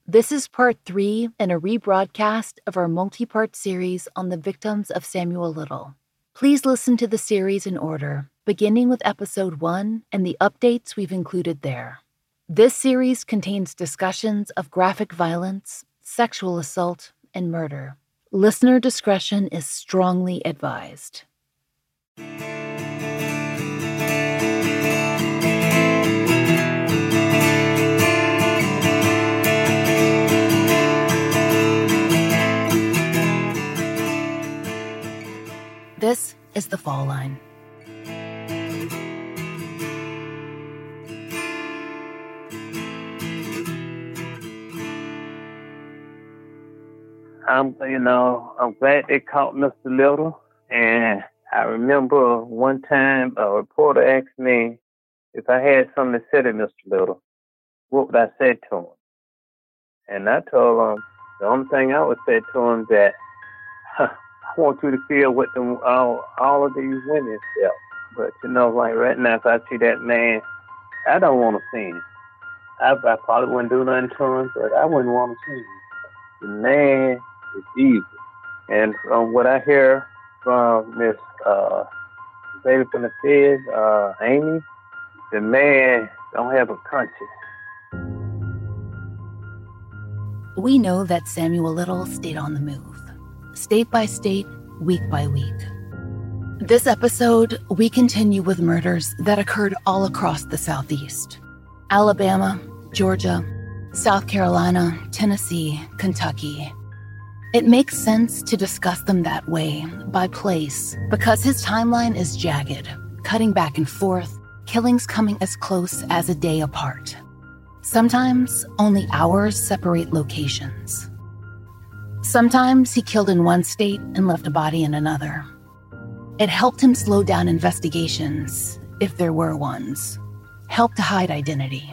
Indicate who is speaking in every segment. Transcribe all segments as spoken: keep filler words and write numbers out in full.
Speaker 1: This is part three in a rebroadcast of our multi-part series on the victims of Samuel Little. Please listen to the series in order, beginning with episode one and the updates we've included there. This series contains discussions of graphic violence, sexual assault, and murder. Listener discretion is strongly advised. This is The Fall Line.
Speaker 2: I'm, you know, I'm glad they caught Mister Little. And I remember one time a reporter asked me if I had something to say to Mister Little, what would I say to him? And I told him the only thing I would say to him that huh, I want you to feel what them, all, all of these women felt. But, you know, like right now, if I see that man, I don't want to see him. I, I probably wouldn't do nothing to him, but I wouldn't want to see him. The man is evil. And from what I hear from Miss uh, Baby from the Feds, uh, Amy, the man don't have a conscience.
Speaker 1: We know that Samuel Little stayed on the move, state by state, week by week. This episode, we continue with murders that occurred all across the Southeast. Alabama, Georgia, South Carolina, Tennessee, Kentucky. It makes sense to discuss them that way, by place, because his timeline is jagged, cutting back and forth, killings coming as close as a day apart. Sometimes only hours separate locations. Sometimes he killed in one state and left a body in another. It helped him slow down investigations, if there were ones. Helped to hide identity.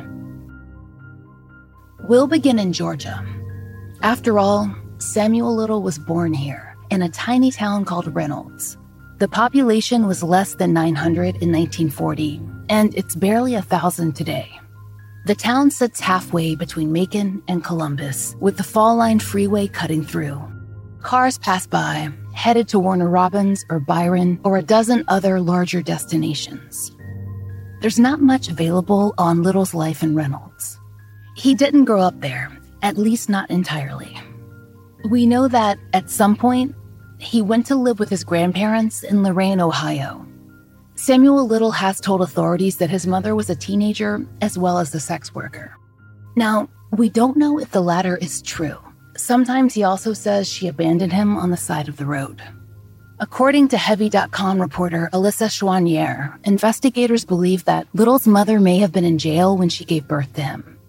Speaker 1: We'll begin in Georgia. After all, Samuel Little was born here, in a tiny town called Reynolds. The population was less than nine hundred in nineteen forty, and it's barely a thousand today. The town sits halfway between Macon and Columbus, with the Fall Line freeway cutting through. Cars pass by, headed to Warner Robins or Byron or a dozen other larger destinations. There's not much available on Little's life in Reynolds. He didn't grow up there, at least not entirely. We know that, at some point, he went to live with his grandparents in Lorain, Ohio. Samuel Little has told authorities that his mother was a teenager as well as a sex worker. Now, we don't know if the latter is true. Sometimes he also says she abandoned him on the side of the road. According to Heavy dot com reporter Alyssa Chouanier, investigators believe that Little's mother may have been in jail when she gave birth to him.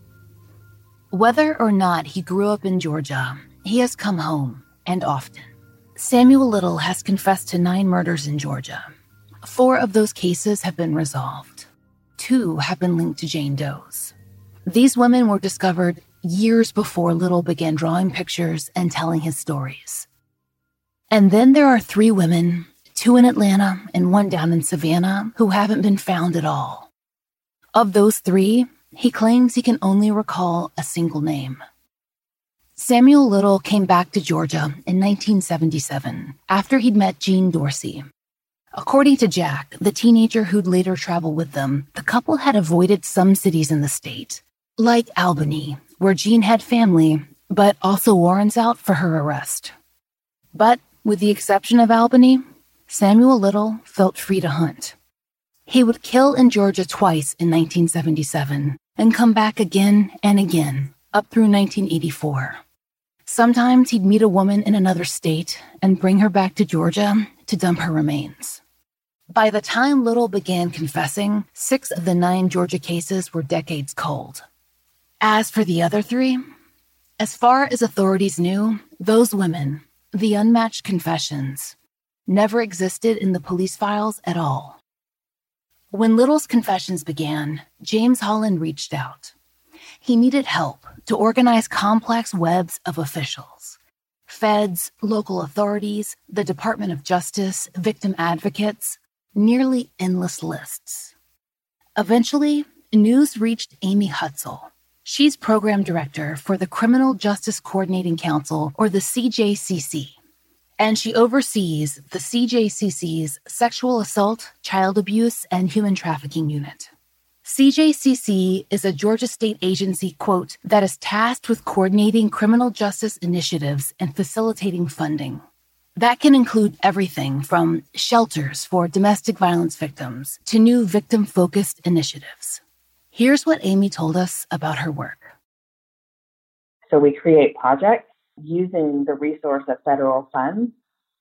Speaker 1: Whether or not he grew up in Georgia, he has come home, and often. Samuel Little has confessed to nine murders in Georgia. Four of those cases have been resolved. Two have been linked to Jane Doe's. These women were discovered years before Little began drawing pictures and telling his stories. And then there are three women, two in Atlanta and one down in Savannah, who haven't been found at all. Of those three, he claims he can only recall a single name. Samuel Little came back to Georgia in nineteen seventy-seven, after he'd met Jean Dorsey. According to Jack, the teenager who'd later travel with them, the couple had avoided some cities in the state, like Albany, where Jean had family, but also warrants out for her arrest. But, with the exception of Albany, Samuel Little felt free to hunt. He would kill in Georgia twice in nineteen seventy-seven, and come back again and again, up through nineteen eighty-four. Sometimes he'd meet a woman in another state and bring her back to Georgia to dump her remains. By the time Little began confessing, six of the nine Georgia cases were decades cold. As for the other three, as far as authorities knew, those women, the unmatched confessions, never existed in the police files at all. When Little's confessions began, James Holland reached out. He needed help to organize complex webs of officials. Feds, local authorities, the Department of Justice, victim advocates, nearly endless lists. Eventually, news reached Amy Hutzel. She's program director for the Criminal Justice Coordinating Council, or the C J C C. And she oversees the C J C C's Sexual Assault, Child Abuse, and Human Trafficking Unit. C J C C is a Georgia state agency, quote, that is tasked with coordinating criminal justice initiatives and facilitating funding. That can include everything from shelters for domestic violence victims to new victim-focused initiatives. Here's what Amy told us about her work.
Speaker 3: So we create projects using the resource of federal funds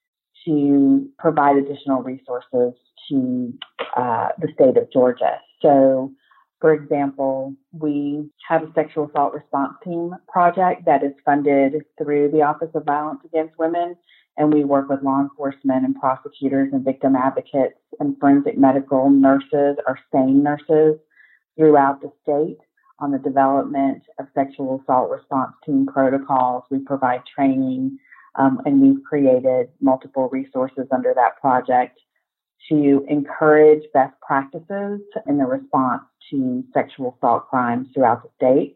Speaker 3: to provide additional resources to uh, the state of Georgia. So, for example, we have a sexual assault response team project that is funded through the Office of Violence Against Women, and we work with law enforcement and prosecutors and victim advocates and forensic medical nurses or SANE nurses throughout the state on the development of sexual assault response team protocols. We provide training, um, and we've created multiple resources under that project to encourage best practices in the response to sexual assault crimes throughout the state.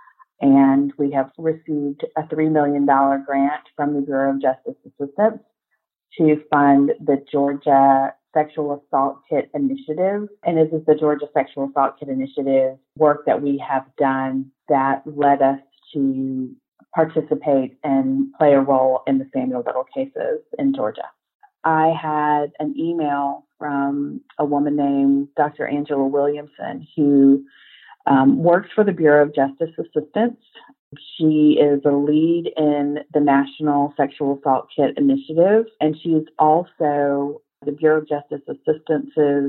Speaker 3: And we have received a three million dollars grant from the Bureau of Justice Assistance to fund the Georgia Sexual Assault Kit Initiative. And this is the Georgia Sexual Assault Kit Initiative work that we have done that led us to participate and play a role in the Samuel Little cases in Georgia. I had an email from a woman named Doctor Angela Williamson, who um, works for the Bureau of Justice Assistance. She is a lead in the National Sexual Assault Kit Initiative, and she's also the Bureau of Justice Assistance's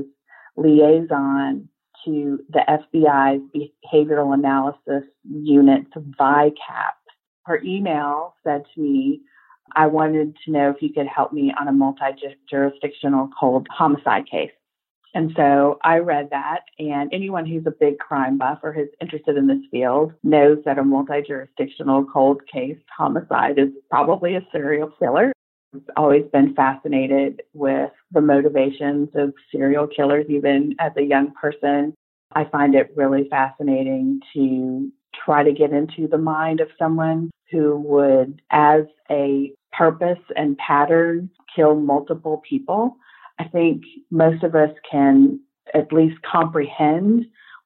Speaker 3: liaison to the F B I's Behavioral Analysis Unit's V I CAP. Her email said to me, I wanted to know if you could help me on a multi-jurisdictional cold homicide case. And so I read that, and anyone who's a big crime buff or who's interested in this field knows that a multi-jurisdictional cold case homicide is probably a serial killer. I've always been fascinated with the motivations of serial killers, even as a young person. I find it really fascinating to try to get into the mind of someone who would, as a purpose and pattern, kill multiple people. I think most of us can at least comprehend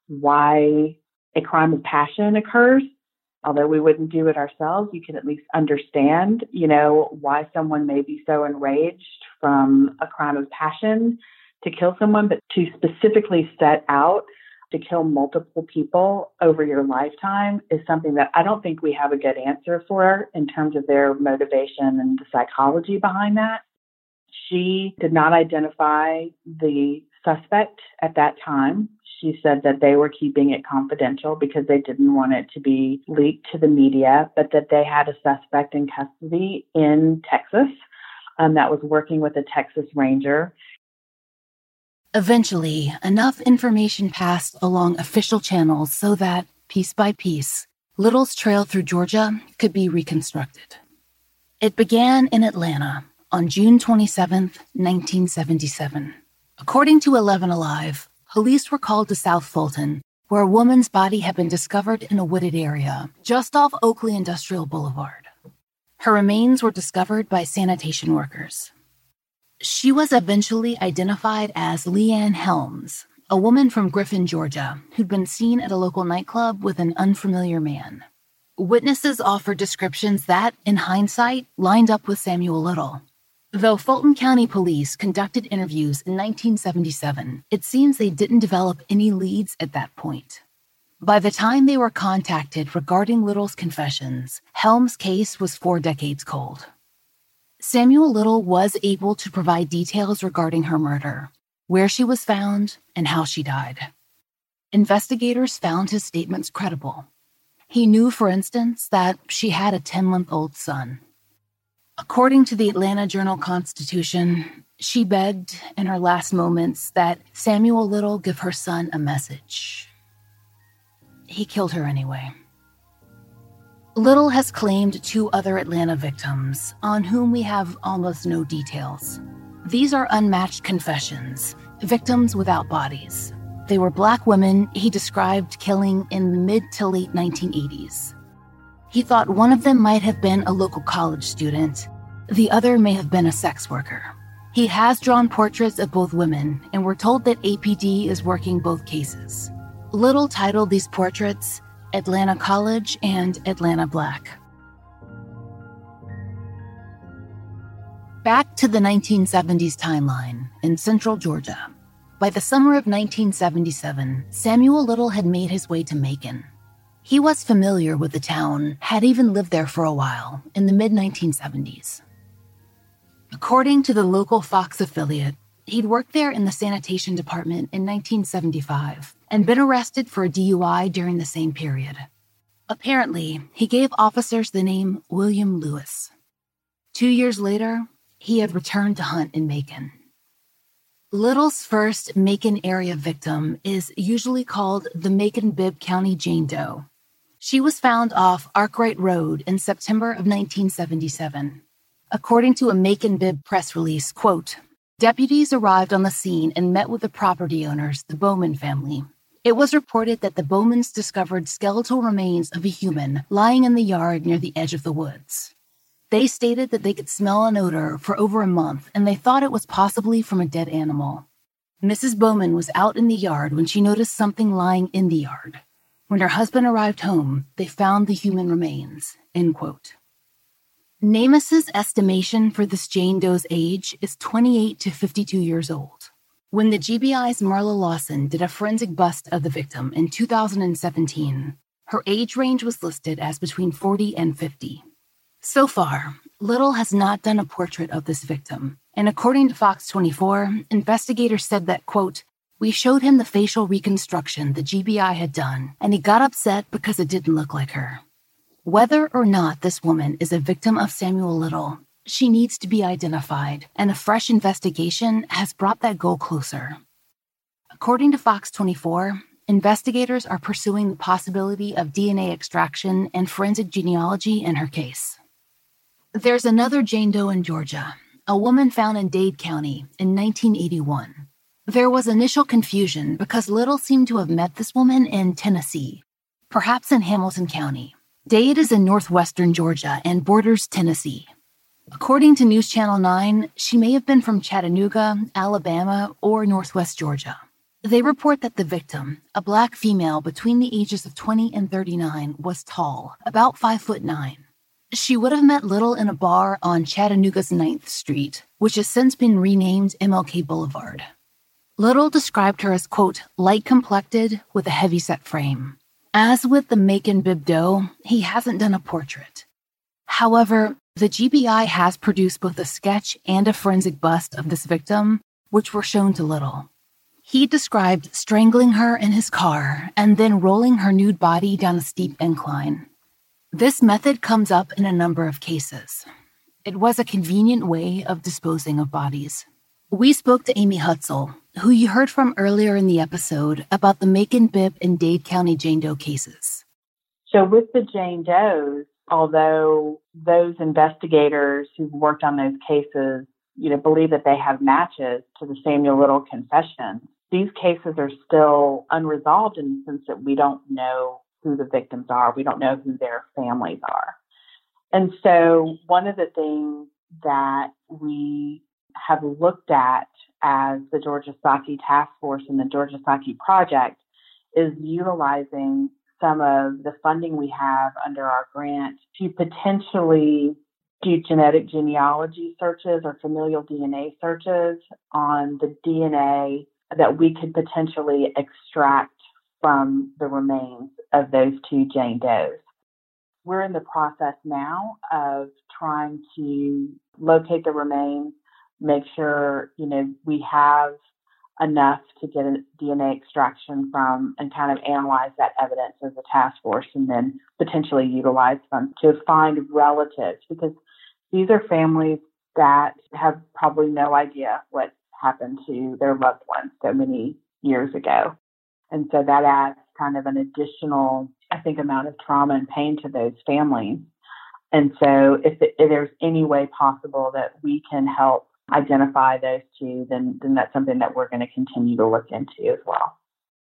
Speaker 3: why a crime of passion occurs. Although we wouldn't do it ourselves, you can at least understand, you know, why someone may be so enraged from a crime of passion to kill someone, but to specifically set out to kill multiple people over your lifetime is something that I don't think we have a good answer for in terms of their motivation and the psychology behind that. She did not identify the suspect at that time. She said that they were keeping it confidential because they didn't want it to be leaked to the media, but that they had a suspect in custody in Texas um, that was working with a Texas Ranger.
Speaker 1: Eventually, enough information passed along official channels so that, piece by piece, Little's trail through Georgia could be reconstructed. It began in Atlanta on June twenty-seventh, nineteen seventy-seven. According to eleven Alive, police were called to South Fulton, where a woman's body had been discovered in a wooded area just off Oakley Industrial Boulevard. Her remains were discovered by sanitation workers. She was eventually identified as Leanne Helms, a woman from Griffin, Georgia, who'd been seen at a local nightclub with an unfamiliar man. Witnesses offered descriptions that, in hindsight, lined up with Samuel Little. Though Fulton County Police conducted interviews in nineteen seventy-seven, it seems they didn't develop any leads at that point. By the time they were contacted regarding Little's confessions, Helms' case was four decades cold. Samuel Little was able to provide details regarding her murder, where she was found, and how she died. Investigators found his statements credible. He knew, for instance, that she had a ten-month-old son. According to the Atlanta Journal-Constitution, she begged in her last moments that Samuel Little give her son a message. He killed her anyway. Little has claimed two other Atlanta victims, on whom we have almost no details. These are unmatched confessions, victims without bodies. They were Black women he described killing in the mid to late nineteen eighties. He thought one of them might have been a local college student. The other may have been a sex worker. He has drawn portraits of both women, and we're told that A P D is working both cases. Little titled these portraits Atlanta College and Atlanta Black. Back to the nineteen seventies timeline in central Georgia. By the summer of nineteen seventy-seven, Samuel Little had made his way to Macon. He was familiar with the town, had even lived there for a while in the mid nineteen seventies. According to the local Fox affiliate, he'd worked there in the sanitation department in nineteen seventy-five and been arrested for a D U I during the same period. Apparently, he gave officers the name William Lewis. Two years later, he had returned to hunt in Macon. Little's first Macon area victim is usually called the Macon-Bibb County Jane Doe. She was found off Arkwright Road in September of nineteen seventy-seven. According to a Macon-Bibb press release, quote, deputies arrived on the scene and met with the property owners, the Bowman family. It was reported that the Bowmans discovered skeletal remains of a human lying in the yard near the edge of the woods. They stated that they could smell an odor for over a month, and they thought it was possibly from a dead animal. Missus Bowman was out in the yard when she noticed something lying in the yard. When her husband arrived home, they found the human remains, end quote. NamUs's estimation for this Jane Doe's age is twenty-eight to fifty-two years old. When the G B I's Marla Lawson did a forensic bust of the victim in two thousand seventeen, her age range was listed as between forty and fifty. So far, Little has not done a portrait of this victim, and according to Fox twenty-four, investigators said that, quote, we showed him the facial reconstruction the G B I had done, and he got upset because it didn't look like her. Whether or not this woman is a victim of Samuel Little, she needs to be identified, and a fresh investigation has brought that goal closer. According to Fox twenty-four, investigators are pursuing the possibility of D N A extraction and forensic genealogy in her case. There's another Jane Doe in Georgia, a woman found in Dade County in nineteen eighty-one. There was initial confusion because Little seemed to have met this woman in Tennessee, perhaps in Hamilton County. Dade is in northwestern Georgia and borders Tennessee. According to News Channel nine, she may have been from Chattanooga, Alabama, or northwest Georgia. They report that the victim, a Black female between the ages of twenty and thirty-nine, was tall, about five foot nine. She would have met Little in a bar on Chattanooga's ninth Street, which has since been renamed M L K Boulevard. Little described her as, quote, light-complected with a heavy-set frame. As with the Macon-Bibb Doe, he hasn't done a portrait. However, the G B I has produced both a sketch and a forensic bust of this victim, which were shown to Little. He described strangling her in his car and then rolling her nude body down a steep incline. This method comes up in a number of cases. It was a convenient way of disposing of bodies. We spoke to Amy Hutzel, who you heard from earlier in the episode about the Macon-Bibb and Dade County Jane Doe cases.
Speaker 3: So with the Jane Does, although those investigators who worked on those cases, you know, believe that they have matches to the Samuel Little confession, these cases are still unresolved in the sense that we don't know who the victims are. We don't know who their families are. And so one of the things that we have looked at as the Georgia Saki Task Force and the Georgia Saki Project is utilizing some of the funding we have under our grant to potentially do genetic genealogy searches or familial D N A searches on the D N A that we could potentially extract from the remains of those two Jane Does. We're in the process now of trying to locate the remains, make sure, you know, we have enough to get a D N A extraction from and kind of analyze that evidence as a task force and then potentially utilize them to find relatives, because these are families that have probably no idea what happened to their loved ones so many years ago. And so that adds kind of an additional, I think, amount of trauma and pain to those families. And so if, it, if there's any way possible that we can help identify those two, then, then that's something that we're going to continue to look into as well.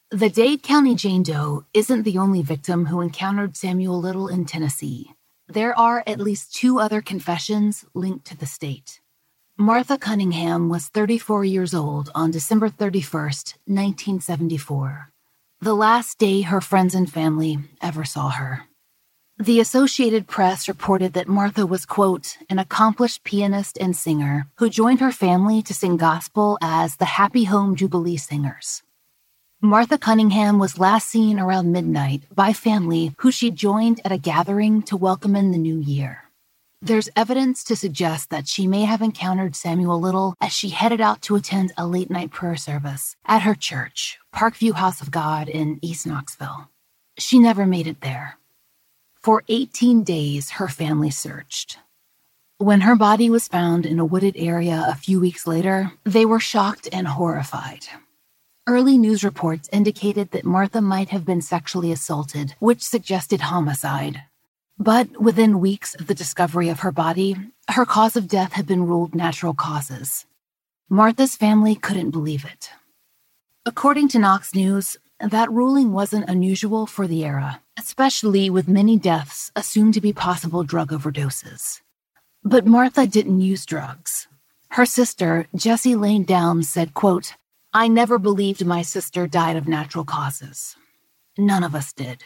Speaker 1: The Dade County Jane Doe isn't the only victim who encountered Samuel Little in Tennessee. There are at least two other confessions linked to the state. Martha Cunningham was thirty-four years old on December thirty-first, nineteen seventy-four, the last day her friends and family ever saw her. The Associated Press reported that Martha was, quote, an accomplished pianist and singer who joined her family to sing gospel as the Happy Home Jubilee Singers. Martha Cunningham was last seen around midnight by family who she joined at a gathering to welcome in the new year. There's evidence to suggest that she may have encountered Samuel Little as she headed out to attend a late-night prayer service at her church, Parkview House of God in East Knoxville. She never made it there. For eighteen days, her family searched. When her body was found in a wooded area a few weeks later, they were shocked and horrified. Early news reports indicated that Martha might have been sexually assaulted, which suggested homicide. But within weeks of the discovery of her body, her cause of death had been ruled natural causes. Martha's family couldn't believe it. According to Knox News, that ruling wasn't unusual for the era, especially with many deaths assumed to be possible drug overdoses. But Martha didn't use drugs. Her sister, Jessie Lane Downs, said, quote, I never believed my sister died of natural causes. None of us did.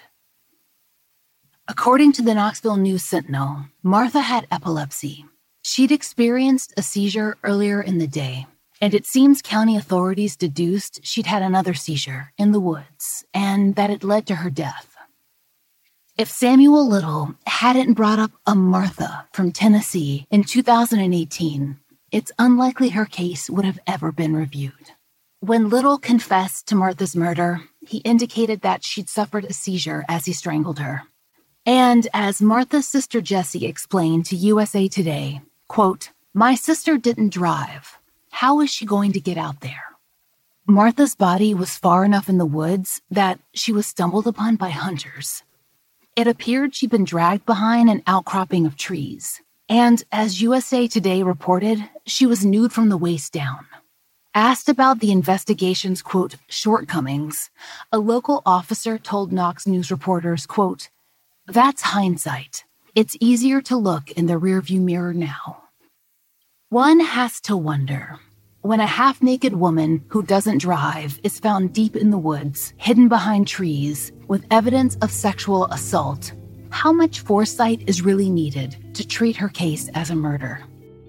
Speaker 1: According to the Knoxville News Sentinel, Martha had epilepsy. She'd experienced a seizure earlier in the day, and it seems county authorities deduced she'd had another seizure in the woods, and that it led to her death. If Samuel Little hadn't brought up a Martha from Tennessee in two thousand eighteen, it's unlikely her case would have ever been reviewed. When Little confessed to Martha's murder, he indicated that she'd suffered a seizure as he strangled her. And as Martha's sister Jessie explained to U S A Today, quote, my sister didn't drive. How is she going to get out there? Martha's body was far enough in the woods that she was stumbled upon by hunters. It appeared she'd been dragged behind an outcropping of trees. And as U S A Today reported, she was nude from the waist down. Asked about the investigation's, quote, shortcomings, a local officer told Knox News reporters, quote, that's hindsight. It's easier to look in the rearview mirror now. One has to wonder, when a half-naked woman who doesn't drive is found deep in the woods, hidden behind trees, with evidence of sexual assault, how much foresight is really needed to treat her case as a murder?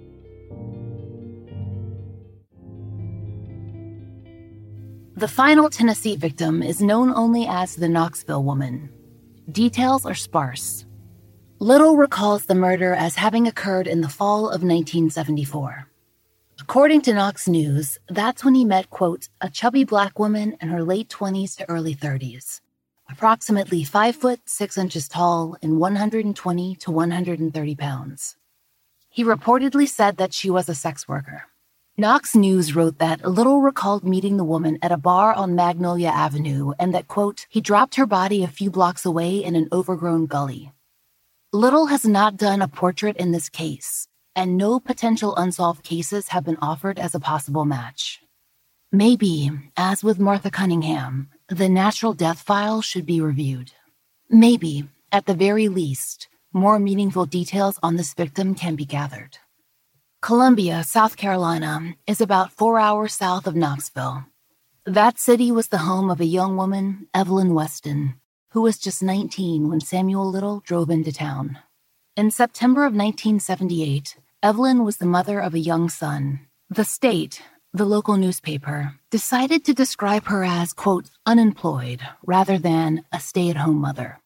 Speaker 1: The final Tennessee victim is known only as the Knoxville woman. Details are sparse. Little recalls the murder as having occurred in the fall of nineteen seventy-four. According to Knox News, that's when he met, quote, a chubby black woman in her late twenties to early thirties, approximately five foot six inches tall and one hundred twenty to one hundred thirty pounds. He reportedly said that she was a sex worker. Knox News wrote that Little recalled meeting the woman at a bar on Magnolia Avenue and that, quote, he dropped her body a few blocks away in an overgrown gully. Little has not done a portrait in this case, and no potential unsolved cases have been offered as a possible match. Maybe, as with Martha Cunningham, the natural death file should be reviewed. Maybe, at the very least, more meaningful details on this victim can be gathered. Columbia, South Carolina, is about four hours south of Knoxville. That city was the home of a young woman, Evelyn Weston, who was just nineteen when Samuel Little drove into town. In September of nineteen seventy-eight, Evelyn was the mother of a young son. The State, the local newspaper, decided to describe her as, quote, unemployed, rather than a stay-at-home mother.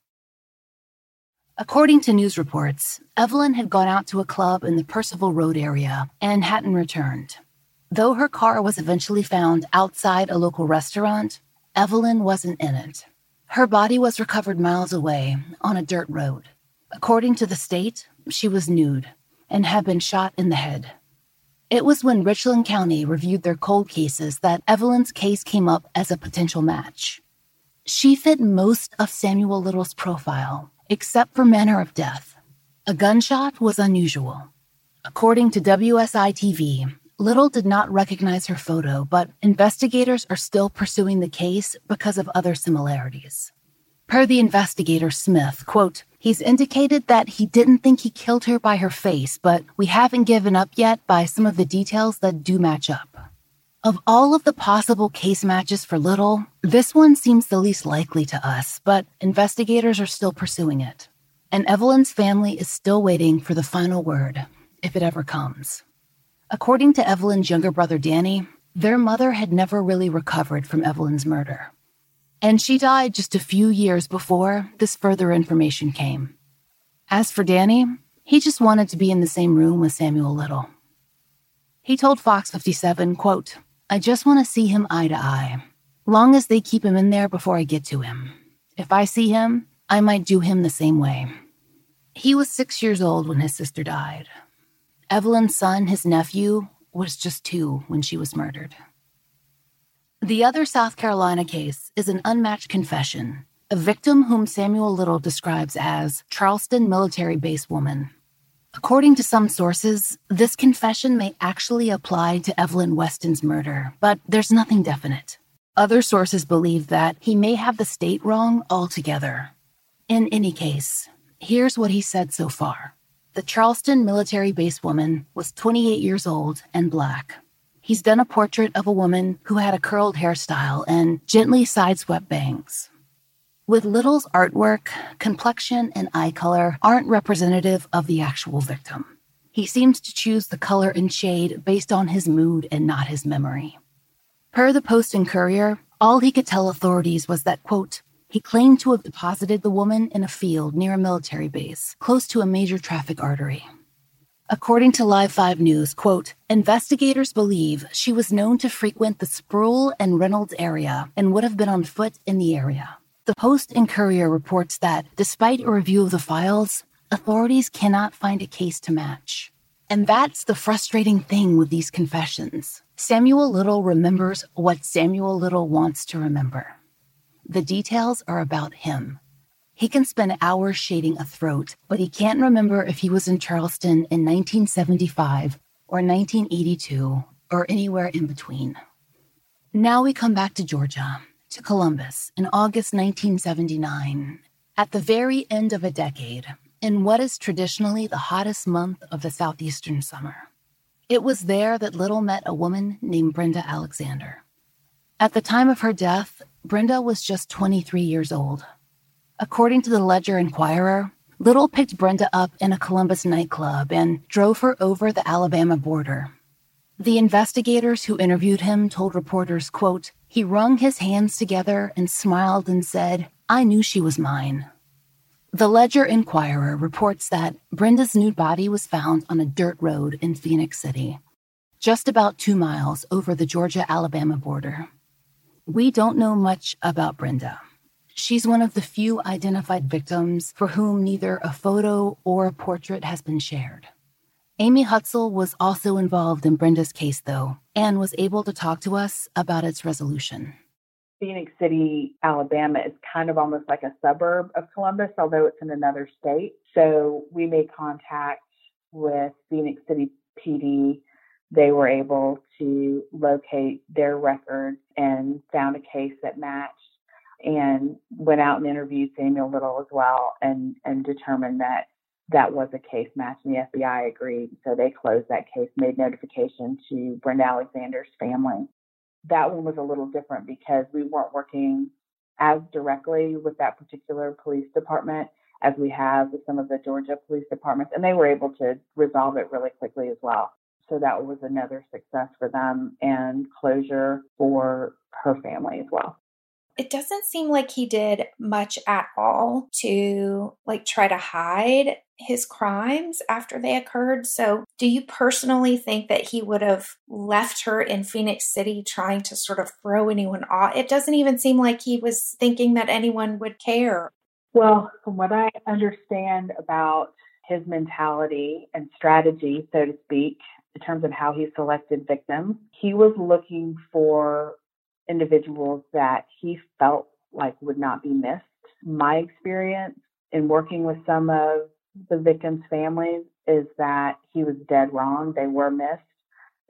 Speaker 1: According to news reports, Evelyn had gone out to a club in the Percival Road area and hadn't returned. Though her car was eventually found outside a local restaurant, Evelyn wasn't in it. Her body was recovered miles away on a dirt road. According to the State, she was nude and had been shot in the head. It was when Richland County reviewed their cold cases that Evelyn's case came up as a potential match. She fit most of Samuel Little's profile, except for manner of death. A gunshot was unusual. According to W S I T V, Little did not recognize her photo, but investigators are still pursuing the case because of other similarities. Per the investigator Smith, quote, he's indicated that he didn't think he killed her by her face, but we haven't given up yet by some of the details that do match up. Of all of the possible case matches for Little, this one seems the least likely to us, but investigators are still pursuing it. And Evelyn's family is still waiting for the final word, if it ever comes. According to Evelyn's younger brother Danny, their mother had never really recovered from Evelyn's murder. And she died just a few years before this further information came. As for Danny, he just wanted to be in the same room with Samuel Little. He told Fox fifty-seven, quote, I just want to see him eye to eye, long as they keep him in there before I get to him. If I see him, I might do him the same way. He was six years old when his sister died. Evelyn's son, his nephew, was just two when she was murdered. The other South Carolina case is an unmatched confession, a victim whom Samuel Little describes as Charleston military base woman. According to some sources, this confession may actually apply to Evelyn Weston's murder, but there's nothing definite. Other sources believe that he may have the state wrong altogether. In any case, here's what he said so far. The Charleston military base woman was twenty-eight years old and black. He's done a portrait of a woman who had a curled hairstyle and gently side-swept bangs. With Little's artwork, complexion and eye color aren't representative of the actual victim. He seems to choose the color and shade based on his mood and not his memory. Per the Post and Courier, all he could tell authorities was that, quote, he claimed to have deposited the woman in a field near a military base, close to a major traffic artery. According to Live five News, quote, investigators believe she was known to frequent the Sproul and Reynolds area and would have been on foot in the area. The Post and Courier reports that, despite a review of the files, authorities cannot find a case to match. And that's the frustrating thing with these confessions. Samuel Little remembers what Samuel Little wants to remember. The details are about him. He can spend hours shading a throat, but he can't remember if he was in Charleston in nineteen seventy-five or nineteen eighty-two or anywhere in between. Now we come back to Georgia, to Columbus in August nineteen seventy-nine, at the very end of a decade, in what is traditionally the hottest month of the southeastern summer. It was there that Little met a woman named Brenda Alexander. At the time of her death, Brenda was just twenty-three years old. According to the Ledger-Inquirer, Little picked Brenda up in a Columbus nightclub and drove her over the Alabama border. The investigators who interviewed him told reporters, quote, he wrung his hands together and smiled and said, I knew she was mine. The Ledger-Inquirer reports that Brenda's nude body was found on a dirt road in Phoenix City, just about two miles over the Georgia-Alabama border. We don't know much about Brenda. She's one of the few identified victims for whom neither a photo or a portrait has been shared. Amy Hutzel was also involved in Brenda's case, though, and was able to talk to us about its resolution.
Speaker 3: Phoenix City, Alabama is kind of almost like a suburb of Columbus, although it's in another state. So we made contact with Phoenix City P D. They were able to locate their records and found a case that matched, and went out and interviewed Samuel Little as well, and, and determined that that was a case match, and the F B I agreed. So they closed that case, made notification to Brenda Alexander's family. That one was a little different because we weren't working as directly with that particular police department as we have with some of the Georgia police departments, and they were able to resolve it really quickly as well. So that was another success for them and closure for her family as well.
Speaker 4: It doesn't seem like he did much at all to like try to hide his crimes after they occurred. So do you personally think that he would have left her in Phoenix City trying to sort of throw anyone off? It doesn't even seem like he was thinking that anyone would care.
Speaker 3: Well, from what I understand about his mentality and strategy, so to speak, in terms of how he selected victims, he was looking for individuals that he felt like would not be missed. My experience in working with some of the victims' families is that he was dead wrong. They were missed.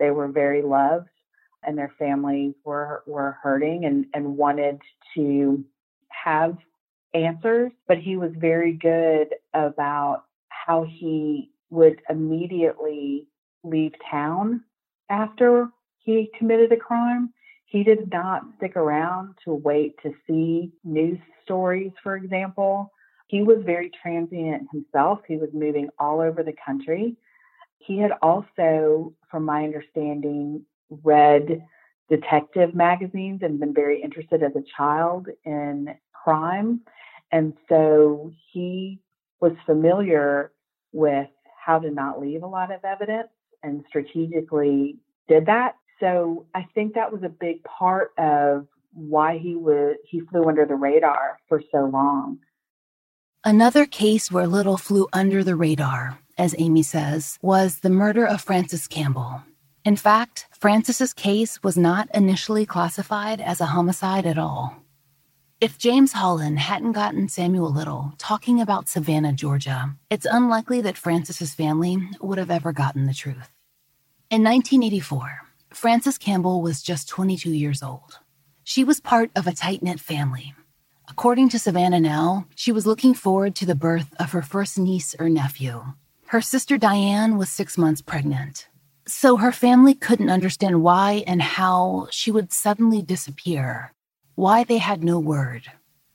Speaker 3: They were very loved, and their families were, were hurting and, and wanted to have answers, but he was very good about how he would immediately leave town after he committed a crime. He did not stick around to wait to see news stories, for example. He was very transient himself. He was moving all over the country. He had also, from my understanding, read detective magazines and been very interested as a child in crime. And so he was familiar with how to not leave a lot of evidence and strategically did that. So I think that was a big part of why he was he flew under the radar for so long.
Speaker 1: Another case where Little flew under the radar, as Amy says, was the murder of Frances Campbell. In fact, Frances's case was not initially classified as a homicide at all. If James Holland hadn't gotten Samuel Little talking about Savannah, Georgia, it's unlikely that Frances's family would have ever gotten the truth. In nineteen eighty-four, Frances Campbell was just twenty-two years old. She was part of a tight-knit family. According to Savannah Now, she was looking forward to the birth of her first niece or nephew. Her sister Diane was six months pregnant. So her family couldn't understand why and how she would suddenly disappear, why they had no word.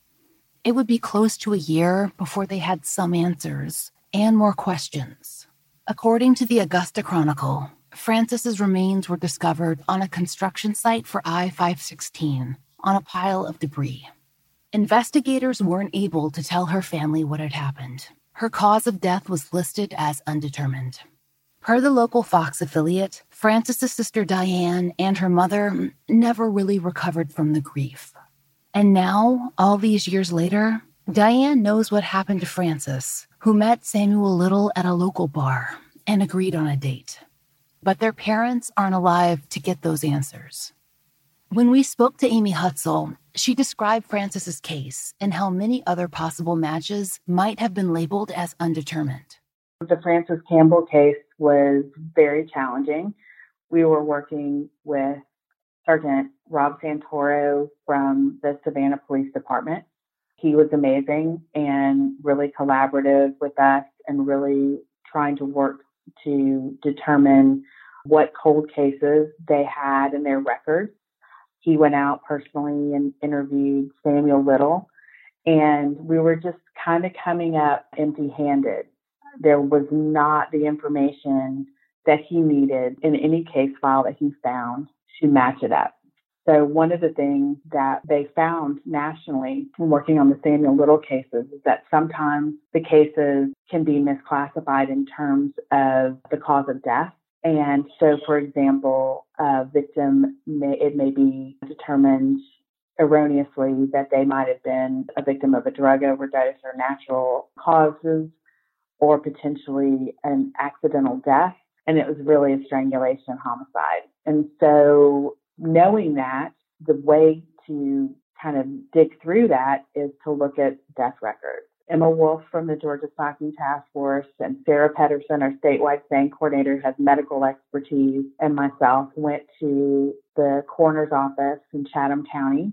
Speaker 1: It would be close to a year before they had some answers and more questions. According to the Augusta Chronicle, Frances's remains were discovered on a construction site for I five sixteen on a pile of debris. Investigators weren't able to tell her family what had happened. Her cause of death was listed as undetermined. Per the local Fox affiliate, Frances's sister Diane and her mother never really recovered from the grief. And now, all these years later, Diane knows what happened to Frances, who met Samuel Little at a local bar and agreed on a date. But their parents aren't alive to get those answers. When we spoke to Amy Hutzel, she described Frances's case and how many other possible matches might have been labeled as undetermined.
Speaker 3: The Frances Campbell case was very challenging. We were working with Sergeant Rob Santoro from the Savannah Police Department. He was amazing and really collaborative with us and really trying to work to determine what cold cases they had in their records. He went out personally and interviewed Samuel Little, and we were just kind of coming up empty-handed. There was not the information that he needed in any case file that he found to match it up. So one of the things that they found nationally when working on the Samuel Little cases is that sometimes the cases can be misclassified in terms of the cause of death. And so, for example, a victim, may, it may be determined erroneously that they might have been a victim of a drug overdose or natural causes, or potentially an accidental death, and it was really a strangulation homicide. And so knowing that, the way to kind of dig through that is to look at death records. Emma Wolf from the Georgia Stalking Task Force and Sarah Pedersen, our statewide SANE coordinator, who has medical expertise, and myself went to the coroner's office in Chatham County.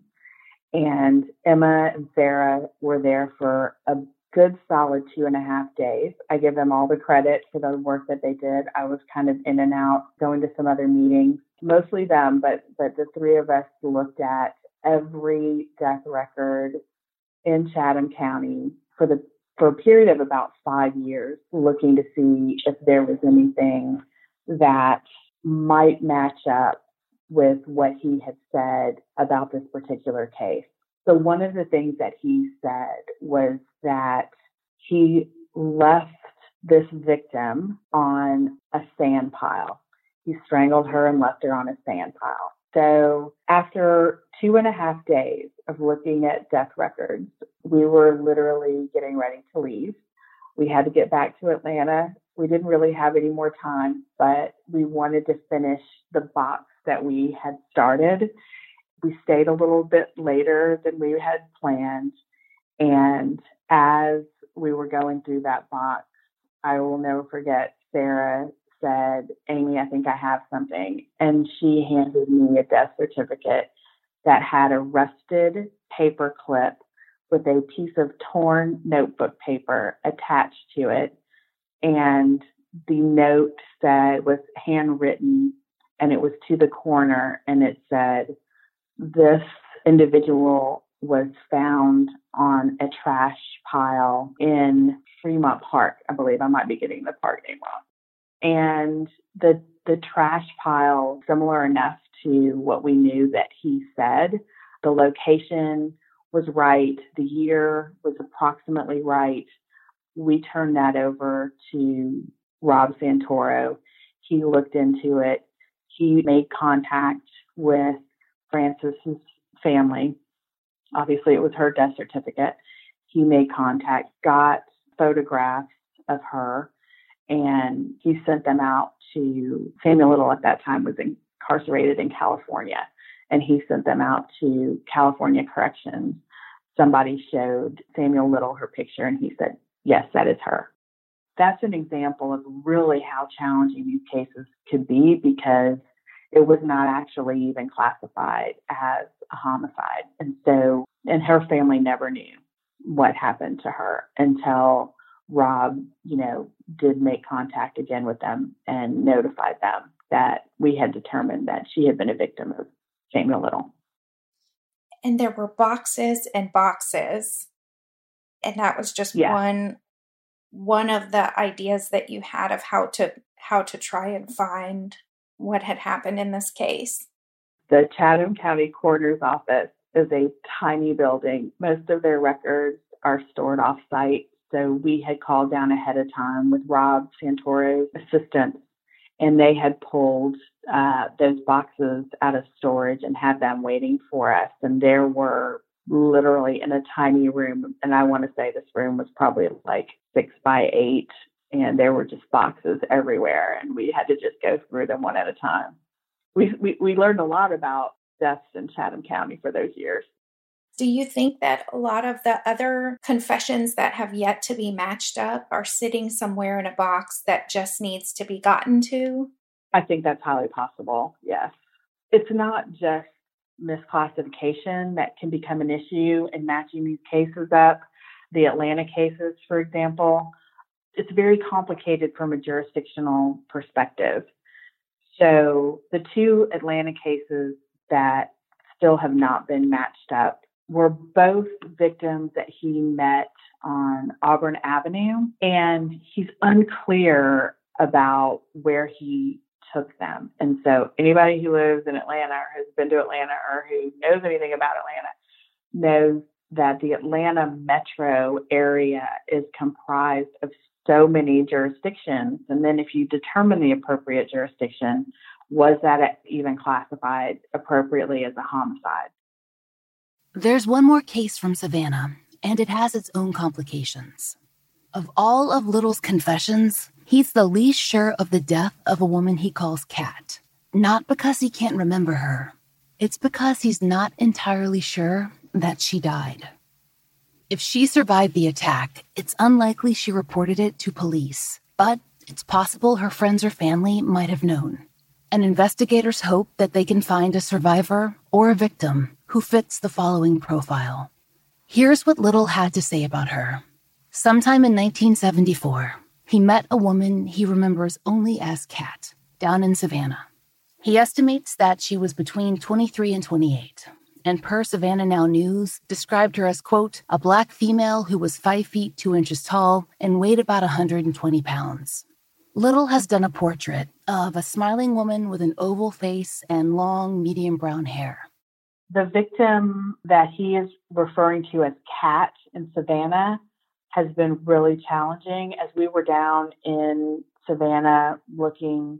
Speaker 3: And Emma and Sarah were there for a good solid two and a half days. I give them all the credit for the work that they did. I was kind of in and out, going to some other meetings, mostly them, but, but the three of us looked at every death record in Chatham County for the for a period of about five years, looking to see if there was anything that might match up with what he had said about this particular case. So one of the things that he said was that he left this victim on a sand pile. He strangled her and left her on a sand pile. So after two and a half days of looking at death records, we were literally getting ready to leave. We had to get back to Atlanta. We didn't really have any more time, but we wanted to finish the box that we had started. We stayed a little bit later than we had planned. And as we were going through that box, I will never forget Sarah said, Amy, I think I have something. And she handed me a death certificate that had a rusted paper clip with a piece of torn notebook paper attached to it. And the note said, was handwritten, and it was to the coroner, and it said, this individual was found on a trash pile in Fremont Park, I believe. I might be getting the park name wrong. And the the trash pile, similar enough to what we knew that he said. The location was right. The year was approximately right. We turned that over to Rob Santoro. He looked into it. He made contact with Frances's family. Obviously, it was her death certificate. He made contact, got photographs of her, and he sent them out to Samuel Little. At that time was incarcerated in California, and he sent them out to California Corrections. Somebody showed Samuel Little her picture, and he said, yes, that is her. That's an example of really how challenging these cases could be, because it was not actually even classified as a homicide. And so, and her family never knew what happened to her until Rob, you know, did make contact again with them and notified them that we had determined that she had been a victim of Samuel Little.
Speaker 4: And there were boxes and boxes. And that was just
Speaker 3: yeah.
Speaker 4: one one of the ideas that you had of how to how to try and find what had happened in this case.
Speaker 3: The Chatham County Coroner's Office is a tiny building. Most of their records are stored off-site. So we had called down ahead of time with Rob Santoro's assistants, and they had pulled uh, those boxes out of storage and had them waiting for us. And there were literally in a tiny room, and I want to say this room was probably like six by eight, and there were just boxes everywhere, and we had to just go through them one at a time. We we, we learned a lot about deaths in Chatham County for those years.
Speaker 4: Do you think that a lot of the other confessions that have yet to be matched up are sitting somewhere in a box that just needs to be gotten to?
Speaker 3: I think that's highly possible, yes. It's not just misclassification that can become an issue in matching these cases up. The Atlanta cases, for example, it's very complicated from a jurisdictional perspective. So the two Atlanta cases that still have not been matched up were both victims that he met on Auburn Avenue, and he's unclear about where he took them. And so anybody who lives in Atlanta or has been to Atlanta or who knows anything about Atlanta knows that the Atlanta metro area is comprised of so many jurisdictions. And then if you determine the appropriate jurisdiction, was that even classified appropriately as a homicide?
Speaker 1: There's one more case from Savannah, and it has its own complications. Of all of Little's confessions, he's the least sure of the death of a woman he calls Kat. Not because he can't remember her. It's because he's not entirely sure that she died. If she survived the attack, it's unlikely she reported it to police, but it's possible her friends or family might have known. And investigators hope that they can find a survivor or a victim who fits the following profile. Here's what Little had to say about her. Sometime in nineteen seventy-four, he met a woman he remembers only as Kat, down in Savannah. He estimates that she was between twenty-three and twenty-eight, and per Savannah Now News, described her as, quote, a black female who was five feet two inches tall and weighed about one hundred twenty pounds. Little has done a portrait of a smiling woman with an oval face and long, medium brown hair.
Speaker 3: The victim that he is referring to as Kat in Savannah has been really challenging. As we were down in Savannah looking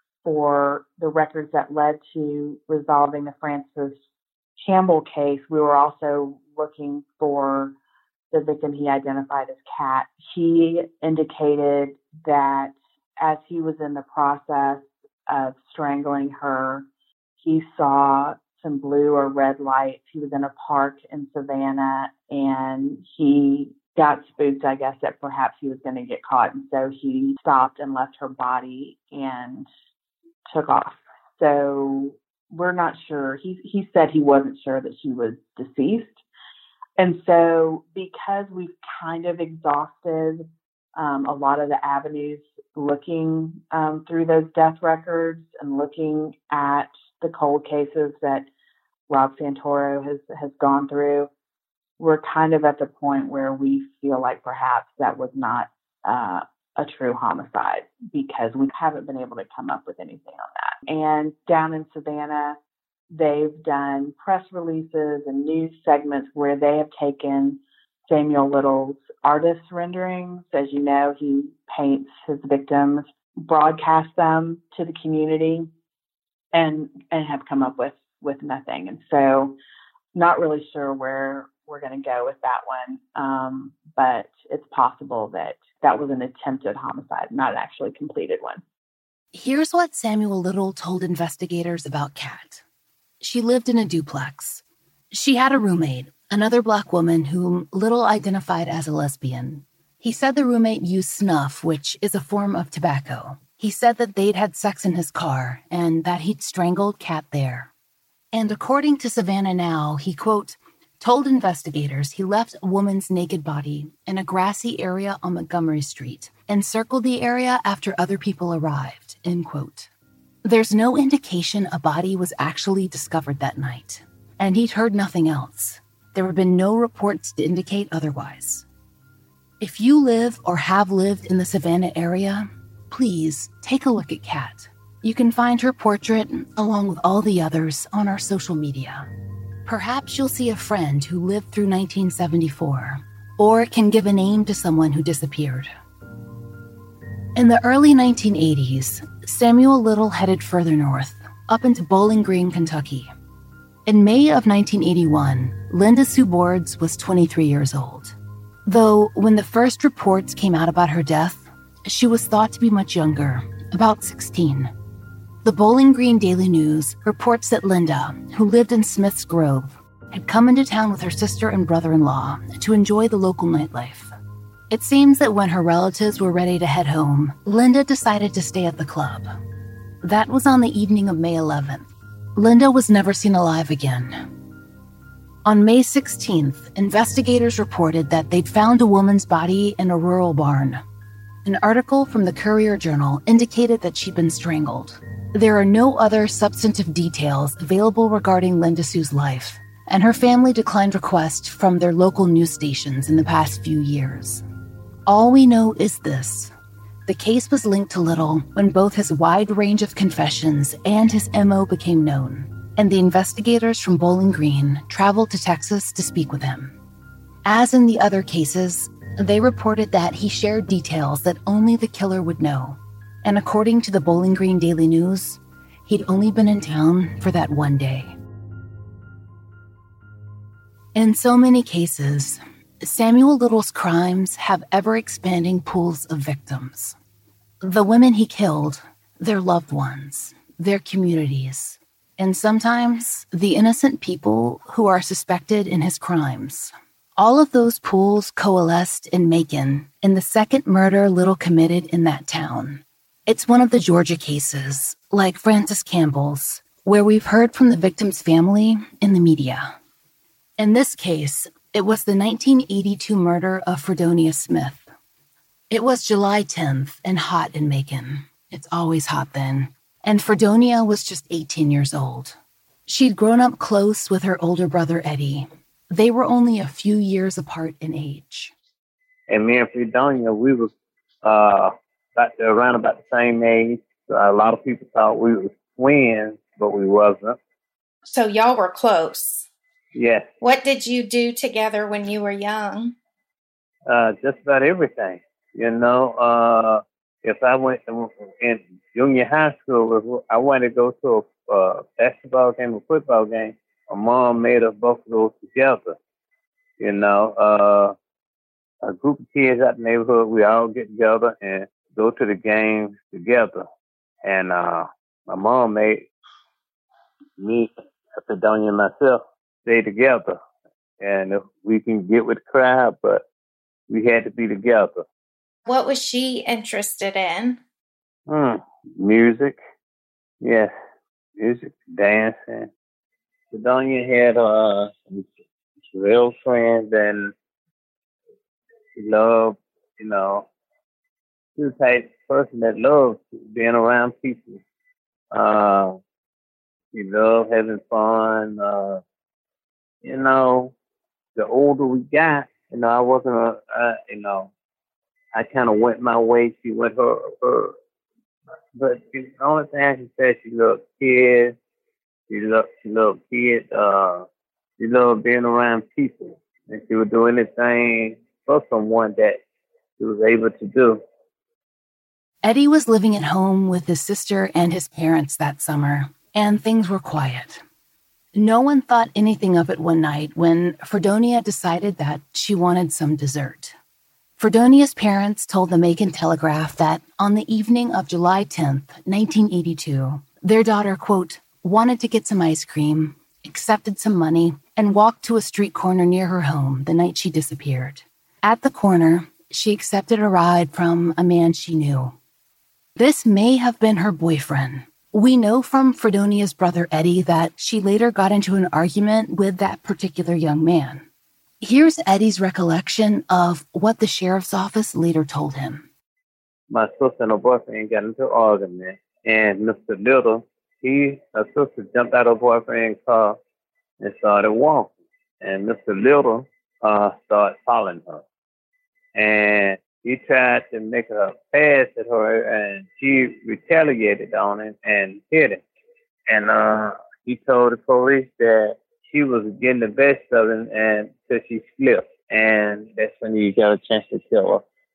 Speaker 3: for the records that led to resolving the Frances Campbell case, we were also looking for the victim he identified as Kat. He indicated that as he was in the process of strangling her, he saw some blue or red lights. He was in a park in Savannah, and he got spooked, I guess, that perhaps he was going to get caught. And so he stopped and left her body and took off. So we're not sure. He, he said he wasn't sure that she was deceased. And so because we've kind of exhausted um, a lot of the avenues looking um, through those death records and looking at the cold cases that Rob Santoro has, has gone through, we're kind of at the point where we feel like perhaps that was not uh, a true homicide because we haven't been able to come up with anything on that. And down in Savannah, they've done press releases and news segments where they have taken Samuel Little's artist renderings. As you know, he paints his victims, broadcast them to the community, and and have come up with, with nothing. And so not really sure where we're going to go with that one. Um, but it's possible that that was an attempted homicide, not an actually completed one.
Speaker 1: Here's what Samuel Little told investigators about Kat. She lived in a duplex. She had a roommate, another Black woman whom Little identified as a lesbian. He said the roommate used snuff, which is a form of tobacco. He said that they'd had sex in his car and that he'd strangled Kat there. And according to Savannah Now, he, quote, told investigators he left a woman's naked body in a grassy area on Montgomery Street and circled the area after other people arrived, end quote. There's no indication a body was actually discovered that night, and he'd heard nothing else. There have been no reports to indicate otherwise. If you live or have lived in the Savannah area, please take a look at Kat. You can find her portrait, along with all the others, on our social media. Perhaps you'll see a friend who lived through nineteen seventy-four, or can give a name to someone who disappeared. In the early nineteen eighties, Samuel Little headed further north, up into Bowling Green, Kentucky. In May of nineteen eighty-one, Linda Sue Boards was twenty-three years old. Though when the first reports came out about her death, she was thought to be much younger, about sixteen. The Bowling Green Daily News reports that Linda, who lived in Smith's Grove, had come into town with her sister and brother-in-law to enjoy the local nightlife. It seems that when her relatives were ready to head home, Linda decided to stay at the club. That was on the evening of May eleventh. Linda was never seen alive again. On May sixteenth, investigators reported that they'd found a woman's body in a rural barn. An article from the Courier-Journal indicated that she'd been strangled. There are no other substantive details available regarding Linda Sue's life, and her family declined requests from their local news stations in the past few years. All we know is this. The case was linked to Little when both his wide range of confessions and his M O became known, and the investigators from Bowling Green traveled to Texas to speak with him. As in the other cases, they reported that he shared details that only the killer would know. And according to the Bowling Green Daily News, he'd only been in town for that one day. In so many cases, Samuel Little's crimes have ever-expanding pools of victims. The women he killed, their loved ones, their communities, and sometimes the innocent people who are suspected in his crimes. All of those pools coalesced in Macon in the second murder Little committed in that town. It's one of the Georgia cases, like Francis Campbell's, where we've heard from the victim's family in the media. In this case, it was the nineteen eighty-two murder of Fredonia Smith. It was July tenth and hot in Macon. It's always hot then. And Fredonia was just eighteen years old. She'd grown up close with her older brother, Eddie. They were only a few years apart in age.
Speaker 2: And me and Fredonia, we was uh, about to, around about the same age. Uh, a lot of people thought we were twins, but we wasn't.
Speaker 4: So y'all were close.
Speaker 2: Yes.
Speaker 4: What did you do together when you were young?
Speaker 2: Uh, just about everything. You know, uh, if I went to, in junior high school, if I wanted to go to a uh, basketball game or football game, my mom made us both go together. You know, uh, a group of kids out in the neighborhood, we all get together and go to the games together. And uh, my mom made me, Fredonia, and myself stay together. And if we can get with the crowd, but we had to be together.
Speaker 4: What was she interested in?
Speaker 2: Mm, music. Yes, music, dancing. Fredonia had uh, some real friends, and she loved, you know, she was the type of person that loved being around people. Uh, she loved having fun. Uh, you know, the older we got, you know, I wasn't a, uh, you know, I kind of went my way. She went her, her. But the only thing I can say, she loved kids. She loved, she loved kids. Uh, she loved being around people, and she would do anything for someone that she was able to do.
Speaker 1: Eddie was living at home with his sister and his parents that summer, and things were quiet. No one thought anything of it one night when Fredonia decided that she wanted some dessert. Fredonia's parents told the Macon Telegraph that on the evening of July tenth, nineteen eighty-two, their daughter, quote, wanted to get some ice cream, accepted some money, and walked to a street corner near her home the night she disappeared. At the corner, she accepted a ride from a man she knew. This may have been her boyfriend. We know from Fredonia's brother Eddie that she later got into an argument with that particular young man. Here's Eddie's recollection of what the sheriff's office later told him.
Speaker 2: My sister and her boyfriend got into an argument, and Mister Little, he, her sister jumped out of her boyfriend's car and started walking. And Mister Little uh, started following her. And he tried to make her pass at her, and she retaliated on him and hit him. And uh, he told the police that she was getting the best of him and so she slipped. And that's when you got a chance to kill her.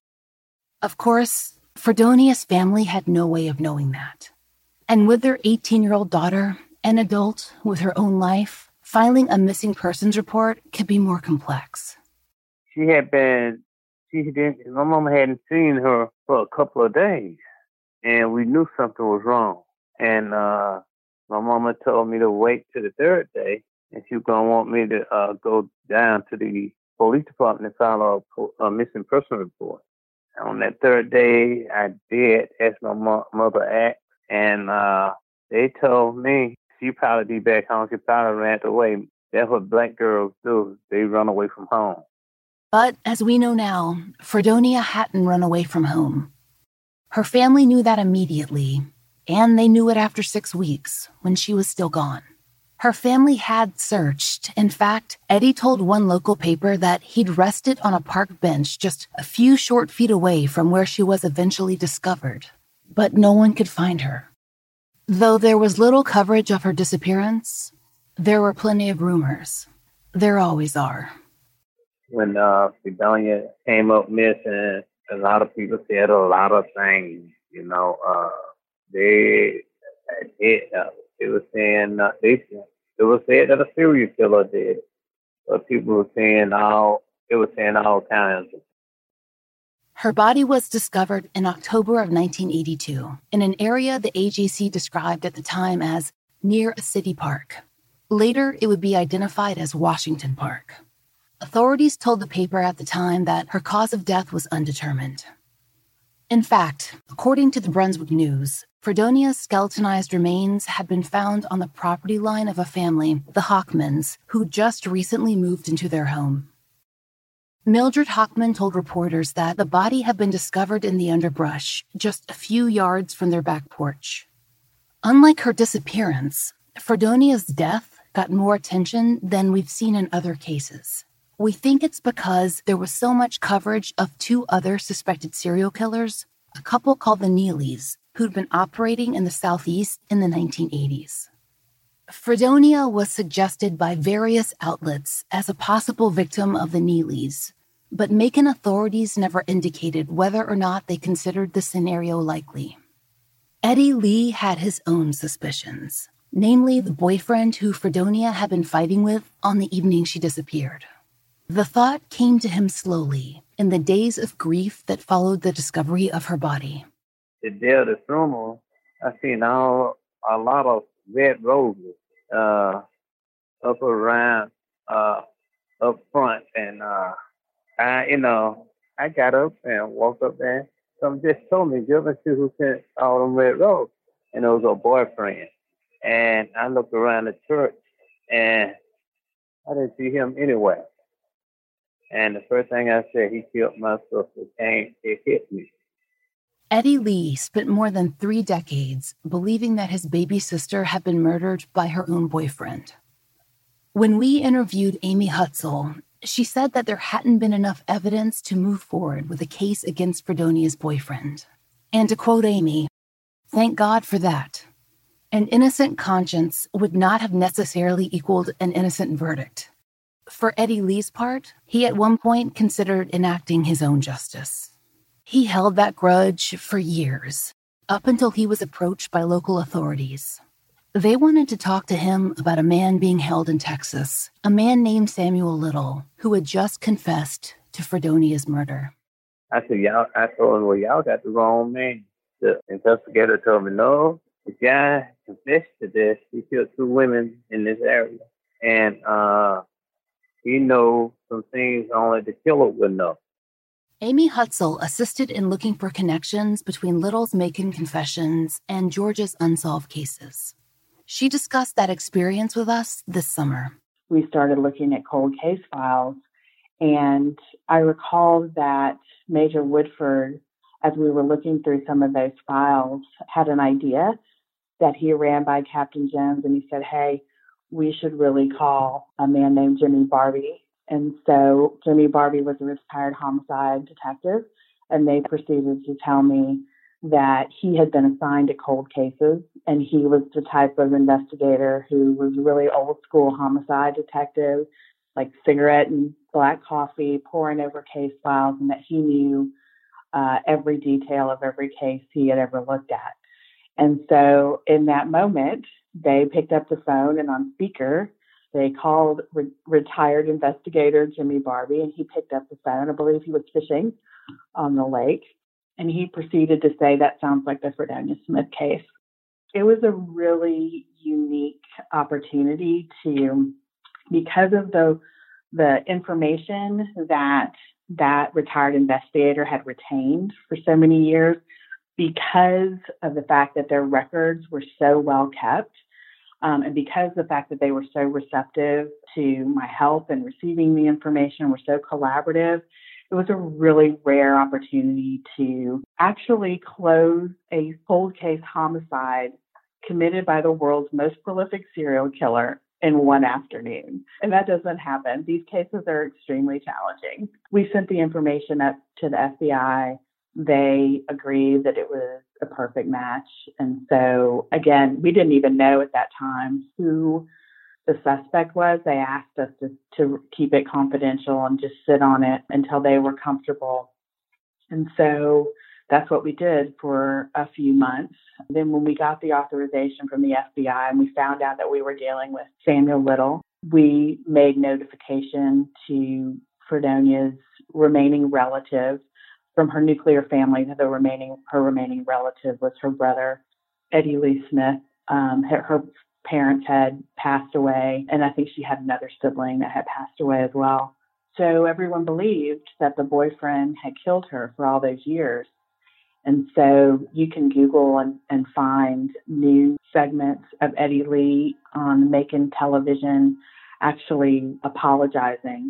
Speaker 1: Of course, Fredonia's family had no way of knowing that. And with their eighteen-year-old daughter, an adult with her own life, filing a missing persons report could be more complex.
Speaker 2: She had been, she didn't, my mama hadn't seen her for a couple of days. And we knew something was wrong. And uh, my mama told me to wait till the third day. And she was going to want me to uh, go down to the police department and file a, a missing person report. And on that third day, I did, as my mo- mother asked. And uh, they told me she probably be back home. She probably ran away. That's what black girls do. They run away from home.
Speaker 1: But as we know now, Fredonia hadn't run away from home. Her family knew that immediately, and they knew it after six weeks when she was still gone. Her family had searched. In fact, Eddie told one local paper that he'd rested on a park bench just a few short feet away from where she was eventually discovered. But no one could find her. Though there was little coverage of her disappearance, there were plenty of rumors. There always are.
Speaker 2: When uh, Fredonia came up missing, a lot of people said a lot of things. You know, uh, they, it, uh, they were saying, uh, they, it was said that a serial killer did. But people were saying all, they were saying all kinds of.
Speaker 1: Her body was discovered in October of nineteen eighty-two in an area the A J C described at the time as near a city park. Later, it would be identified as Washington Park. Authorities told the paper at the time that her cause of death was undetermined. In fact, according to the Brunswick News, Fredonia's skeletonized remains had been found on the property line of a family, the Hockmans, who just recently moved into their home. Mildred Hockman told reporters that the body had been discovered in the underbrush, just a few yards from their back porch. Unlike her disappearance, Fredonia's death got more attention than we've seen in other cases. We think it's because there was so much coverage of two other suspected serial killers, a couple called the Neelys, who'd been operating in the Southeast in the nineteen eighties. Fredonia was suggested by various outlets as a possible victim of the Neelys, but Macon authorities never indicated whether or not they considered the scenario likely. Eddie Lee had his own suspicions, namely the boyfriend who Fredonia had been fighting with on the evening she disappeared. The thought came to him slowly in the days of grief that followed the discovery of her body.
Speaker 2: The day of the funeral, I seen all, a lot of red roses uh, up around, uh, up front, and uh, I, you know, I got up and walked up there. Some just told me, "Just see who sent all them red roses." And it was her boyfriend. And I looked around the church and I didn't see him anywhere. And the first thing I said, he killed my sister, and it hit me.
Speaker 1: Eddie Lee spent more than three decades believing that his baby sister had been murdered by her own boyfriend. When we interviewed Amy Hutzel, she said that there hadn't been enough evidence to move forward with a case against Fredonia's boyfriend. And to quote Amy, "Thank God for that. An innocent conscience would not have necessarily equaled an innocent verdict." For Eddie Lee's part, he at one point considered enacting his own justice. He held that grudge for years, up until he was approached by local authorities. They wanted to talk to him about a man being held in Texas, a man named Samuel Little, who had just confessed to Fredonia's murder.
Speaker 2: I said, y'all, I told him, well, y'all got the wrong man. The investigator told me, no, the guy confessed to this. He killed two women in this area. And uh, he knows some things only the killer would know.
Speaker 1: Amy Hutzel assisted in looking for connections between Little's Macon confessions and Georgia's unsolved cases. She discussed that experience with us this summer.
Speaker 3: We started looking at cold case files, and I recalled that Major Woodford, as we were looking through some of those files, had an idea that he ran by Captain Jones, and he said, hey, we should really call a man named Jimmy Barbie. And so Jimmy Barbie was a retired homicide detective, and they proceeded to tell me that he had been assigned to cold cases, and he was the type of investigator who was really old school homicide detective, like cigarette and black coffee, poring over case files, and that he knew uh, every detail of every case he had ever looked at. And so in that moment, they picked up the phone, and on speaker, they called re- retired investigator Jimmy Barbie, and he picked up the phone. I believe he was fishing on the lake. And he proceeded to say, that sounds like the Fredonia Smith case. It was a really unique opportunity to, because of the the information that that retired investigator had retained for so many years, because of the fact that their records were so well kept, um, and because of the fact that they were so receptive to my help and receiving the information, were so collaborative, it was a really rare opportunity to actually close a cold case homicide committed by the world's most prolific serial killer in one afternoon. And that doesn't happen. These cases are extremely challenging. We sent the information up to the F B I. They agreed that it was a perfect match. And so, again, we didn't even know at that time who the suspect was. They asked us to, to keep it confidential and just sit on it until they were comfortable. And so that's what we did for a few months. Then when we got the authorization from the F B I and we found out that we were dealing with Samuel Little, we made notification to Fredonia's remaining relative from her nuclear family. That the remaining, her remaining relative was her brother, Eddie Lee Smith. Um, her, her parents had passed away, and I think she had another sibling that had passed away as well. So everyone believed that the boyfriend had killed her for all those years. And so you can Google and, and find new segments of Eddie Lee on Macon television actually apologizing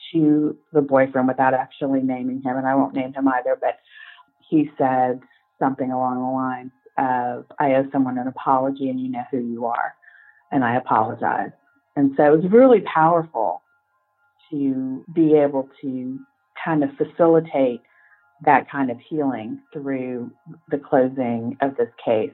Speaker 3: to the boyfriend without actually naming him. And I won't name him either, but he said something along the lines of, I owe someone an apology and you know who you are, and I apologize. And so it was really powerful to be able to kind of facilitate that kind of healing through the closing of this case.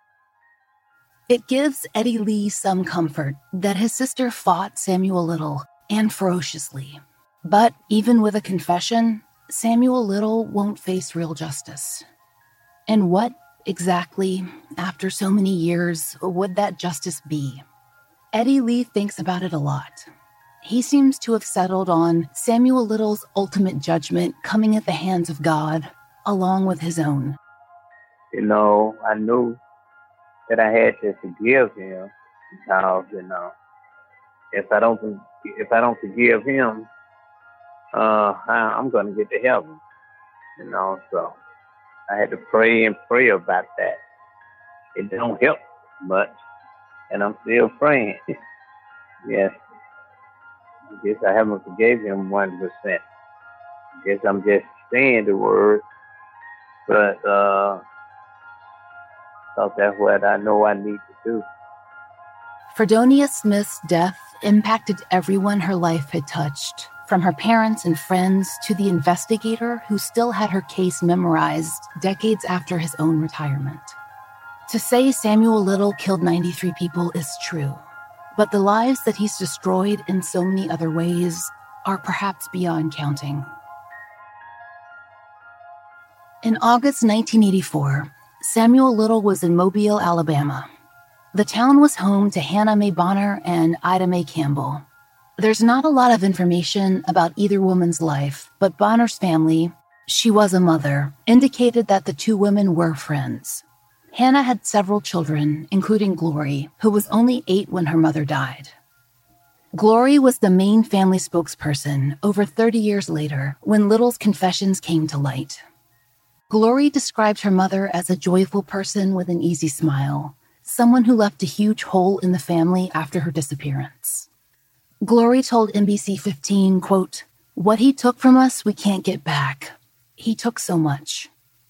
Speaker 1: It gives Eddie Lee some comfort that his sister fought Samuel Little, and ferociously. But even with a confession, Samuel Little won't face real justice. And what exactly, after so many years, would that justice be? Eddie Lee thinks about it a lot. He seems to have settled on Samuel Little's ultimate judgment coming at the hands of God, along with his own.
Speaker 2: You know, I knew that I had to forgive him. Now, you know, if I don't, if I don't forgive him, uh, I'm going to get to heaven. You know, so I had to pray and pray about that. It don't help much, and I'm still praying. Yes, I guess I haven't forgave him one hundred percent. I guess I'm just saying the word, but uh, so that's what I know I need to do.
Speaker 1: Fredonia Smith's death impacted everyone her life had touched, from her parents and friends to the investigator who still had her case memorized decades after his own retirement. To say Samuel Little killed ninety-three people is true, but the lives that he's destroyed in so many other ways are perhaps beyond counting. In August nineteen eighty-four, Samuel Little was in Mobile, Alabama. The town was home to Hannah Mae Bonner and Ida Mae Campbell. There's not a lot of information about either woman's life, but Bonner's family, she was a mother, indicated that the two women were friends. Hannah had several children, including Glory, who was only eight when her mother died. Glory was the main family spokesperson over thirty years later when Little's confessions came to light. Glory described her mother as a joyful person with an easy smile, someone who left a huge hole in the family after her disappearance. Glory told N B C fifteen, quote, "What he took from us, we can't get back. He took so much."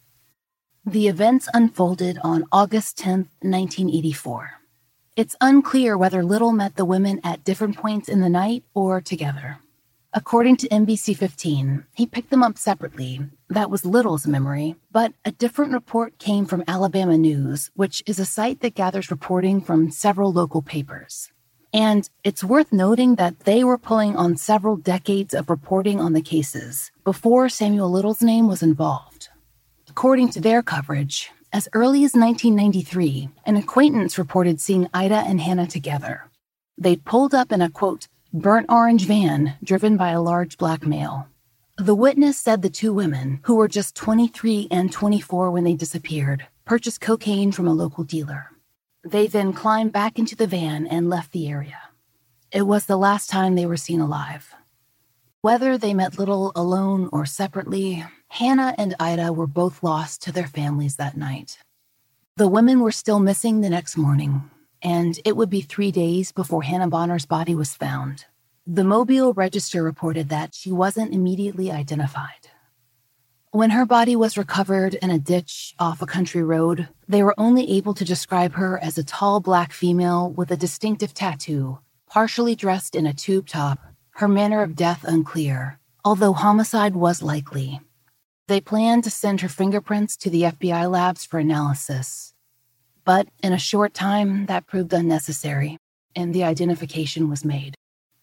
Speaker 1: The events unfolded on August tenth, nineteen eighty-four. It's unclear whether Little met the women at different points in the night or together. According to N B C fifteen, he picked them up separately. That was Little's memory, but a different report came from Alabama News, which is a site that gathers reporting from several local papers. And it's worth noting that they were pulling on several decades of reporting on the cases before Samuel Little's name was involved. According to their coverage, as early as nineteen ninety-three, an acquaintance reported seeing Ida and Hannah together. They'd pulled up in a, quote, burnt orange van driven by a large black male. The witness said the two women, who were just twenty-three and twenty-four when they disappeared, purchased cocaine from a local dealer. They then climbed back into the van and left the area. It was the last time they were seen alive. Whether they met Little alone or separately, Hannah and Ida were both lost to their families that night. The women were still missing the next morning, and it would be three days before Hannah Bonner's body was found. The Mobile Register reported that she wasn't immediately identified. When her body was recovered in a ditch off a country road, they were only able to describe her as a tall black female with a distinctive tattoo, partially dressed in a tube top, her manner of death unclear, although homicide was likely. They planned to send her fingerprints to the F B I labs for analysis. But in a short time, that proved unnecessary, and the identification was made.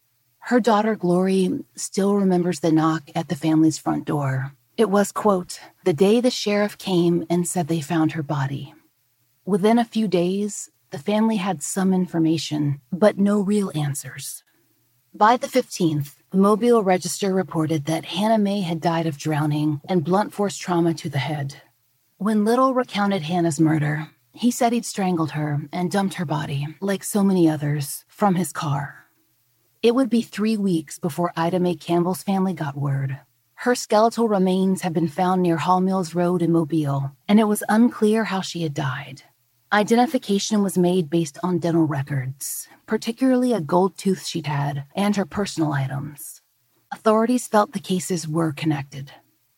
Speaker 1: Her daughter, Glory, still remembers the knock at the family's front door. It was, quote, the day the sheriff came and said they found her body. Within a few days, the family had some information, but no real answers. By the fifteenth, the Mobile Register reported that Hannah Mae had died of drowning and blunt force trauma to the head. When Little recounted Hannah's murder, he said he'd strangled her and dumped her body, like so many others, from his car. It would be three weeks before Ida Mae Campbell's family got word. Her skeletal remains had been found near Hall Mills Road in Mobile, and it was unclear how she had died. Identification was made based on dental records, particularly a gold tooth she'd had and her personal items. Authorities felt the cases were connected.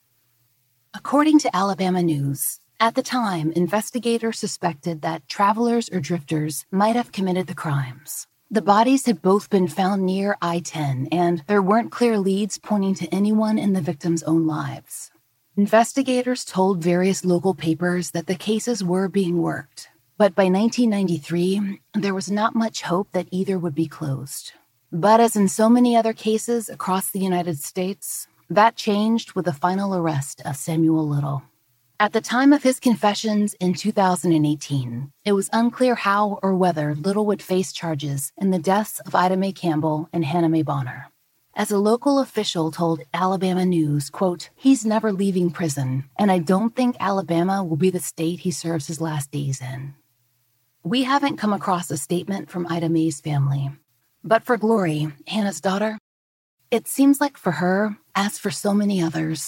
Speaker 1: According to Alabama News, at the time, investigators suspected that travelers or drifters might have committed the crimes. The bodies had both been found near I ten, and there weren't clear leads pointing to anyone in the victims' own lives. Investigators told various local papers that the cases were being worked. But by nineteen ninety-three, there was not much hope that either would be closed. But as in so many other cases across the United States, that changed with the final arrest of Samuel Little. At the time of his confessions in two thousand eighteen, it was unclear how or whether Little would face charges in the deaths of Ida Mae Campbell and Hannah Mae Bonner. As a local official told Alabama News, quote, he's never leaving prison, and I don't think Alabama will be the state he serves his last days in. We haven't come across a statement from Ida Mae's family. But for Glory, Hannah's daughter, it seems like for her, as for so many others,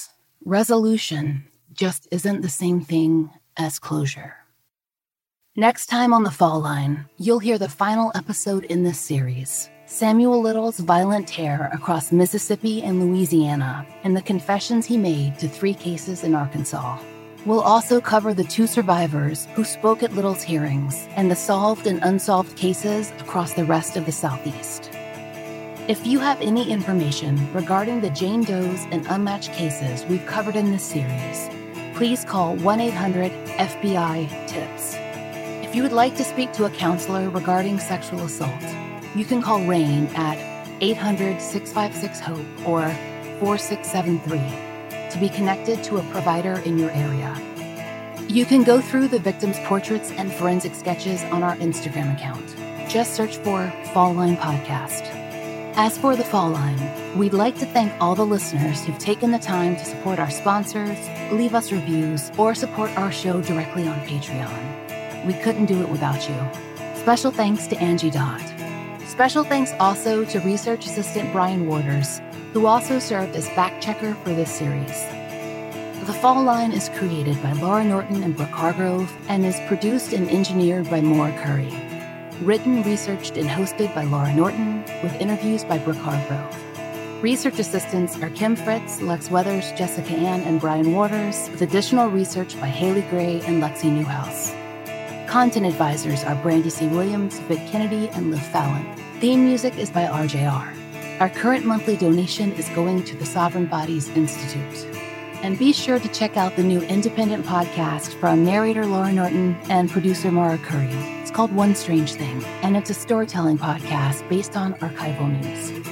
Speaker 1: resolution just isn't the same thing as closure. Next time on The Fall Line, you'll hear the final episode in this series, Samuel Little's violent tear across Mississippi and Louisiana, and the confessions he made to three cases in Arkansas. We'll also cover the two survivors who spoke at Little's hearings and the solved and unsolved cases across the rest of the Southeast. If you have any information regarding the Jane Does and unmatched cases we've covered in this series, please call one eight hundred F B I tips. If you would like to speak to a counselor regarding sexual assault, you can call RAIN at eight hundred, six five six, HOPE or four six seven three to be connected to a provider in your area. You can go through the victims' portraits and forensic sketches on our Instagram account. Just search for Fall Line Podcast. As for The Fall Line, we'd like to thank all the listeners who've taken the time to support our sponsors, leave us reviews, or support our show directly on Patreon. We couldn't do it without you. Special thanks to Angie Dodd. Special thanks also to research assistant Brian Waters, who also served as fact-checker for this series. The Fall Line is created by Laura Norton and Brooke Hargrove and is produced and engineered by Maura Curry. Written, researched, and hosted by Laura Norton, with interviews by Brooke Hargrove. Research assistants are Kim Fritz, Lex Weathers, Jessica Ann, and Brian Waters, with additional research by Haley Gray and Lexi Newhouse. Content advisors are Brandy C. Williams, Vic Kennedy, and Liv Fallon. Theme music is by R J R. Our current monthly donation is going to the Sovereign Bodies Institute. And be sure to check out the new independent podcast from narrator Laura Norton and producer Maura Curry. It's called One Strange Thing, and it's a storytelling podcast based on archival news.